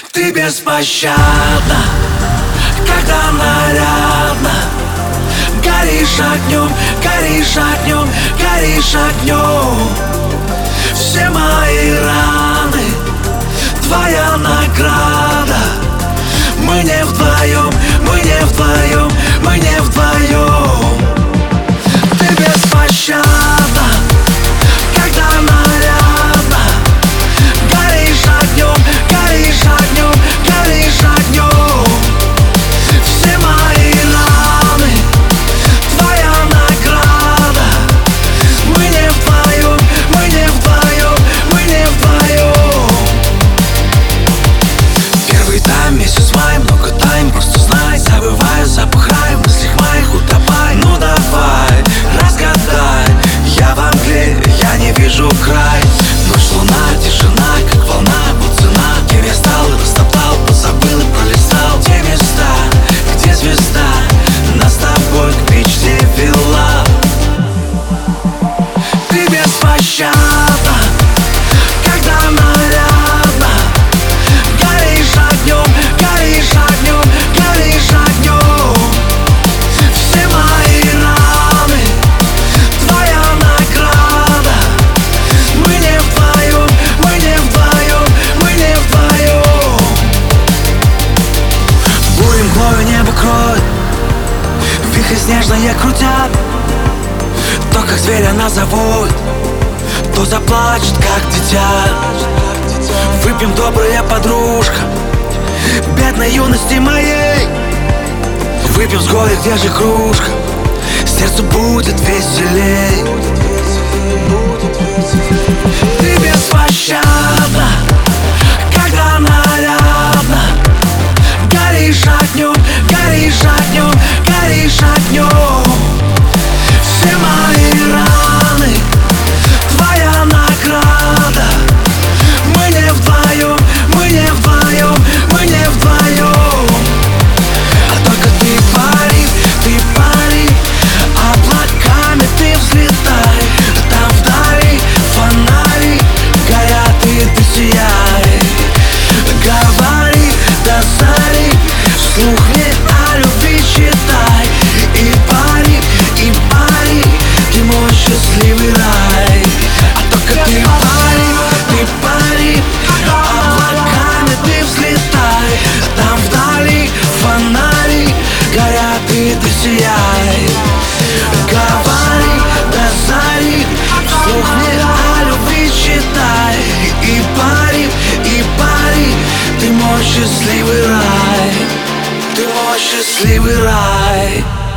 Ты беспощадна, когда нарядно горишь огнем, горишь огнем, горишь огнем. Все мои раны твоя награда. Мы не вдвоем, мы не вдвоем, мы не вдвоем. Ты беспощадна, когда нарядно горишь огнем, горишь огнем, горишь огнем. Все мои раны твоя награда. Мы не вдвоем, мы не вдвоем, мы не вдвоем. Первый тайм, месяц май, много тайм, просто знай. Забываю, запухаю, в мыслях моих утопай. Ну давай, разгадай, я во мгле, я не вижу край. Ночь, луна, тишина, как волна, вот цена. Кем я стал и растоптал, позабыл и пролистал те места, где звезда нас с тобой к мечте вела. Ты беспощадна, когда нарядно горишь огнем, горишь огнем, горишь огнем. Все мои раны твоя награда. Мы не вдвоем, мы не вдвоем, мы не вдвоем. Бурей мглою небо кроет, вихри снежные крутят. То, как зверь она завоет, то заплачет, как дитя. Выпьем, добрая подружка, бедной юности моей. Выпьем с горя, где же кружка, сердцу будет веселей. Ты беспощадна, когда нарядно горишь огнем, горишь огнем, горишь огнем. Все мои раны твоя награда. Мы не вдвоем, мы не вдвоем, мы не вдвоем. А только ты пари, облаками ты взлетай. Там вдали фонари горят, и ты сияй. Говори до зари, вслух мне о любви читай. И пари, ты мой счастливый рай. А только ты пари, облаками ты взлетай. Там вдали фонари горят, и ты сияй. Говори до зари, вслух мне о любви читай. И пари, ты мой счастливый рай. Ты мой счастливый рай.